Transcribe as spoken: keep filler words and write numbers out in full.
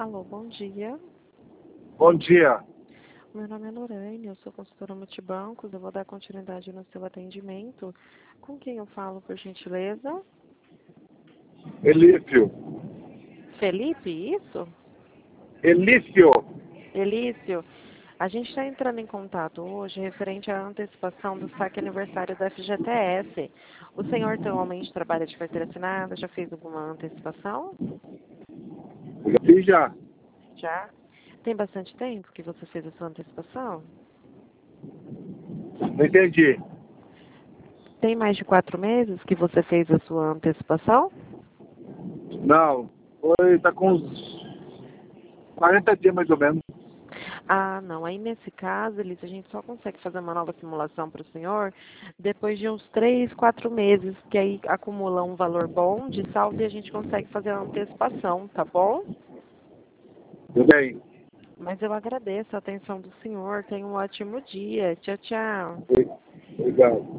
Alô, bom dia. Bom dia. Meu nome é Lorane, eu sou consultora multibancos, eu vou dar continuidade no seu atendimento. Com quem eu falo, por gentileza? Elício. Felipe, isso? Elício. Elício, a gente está entrando em contato hoje referente à antecipação do saque aniversário da F G T S. O senhor atualmente trabalha de carteira assinada, já fez alguma antecipação? Eu já fiz já. Já? Tem bastante tempo que você fez a sua antecipação? Não entendi. Tem mais de quatro meses que você fez a sua antecipação? Não. Foi, tá com uns quarenta dias mais ou menos. Ah, não. Aí, nesse caso, Elisa, a gente só consegue fazer uma nova simulação para o senhor depois de uns três, quatro meses, que aí acumula um valor bom de saldo e a gente consegue fazer a antecipação, tá bom? Tudo bem. Mas eu agradeço a atenção do senhor. Tenha um ótimo dia. Tchau, tchau. Obrigado.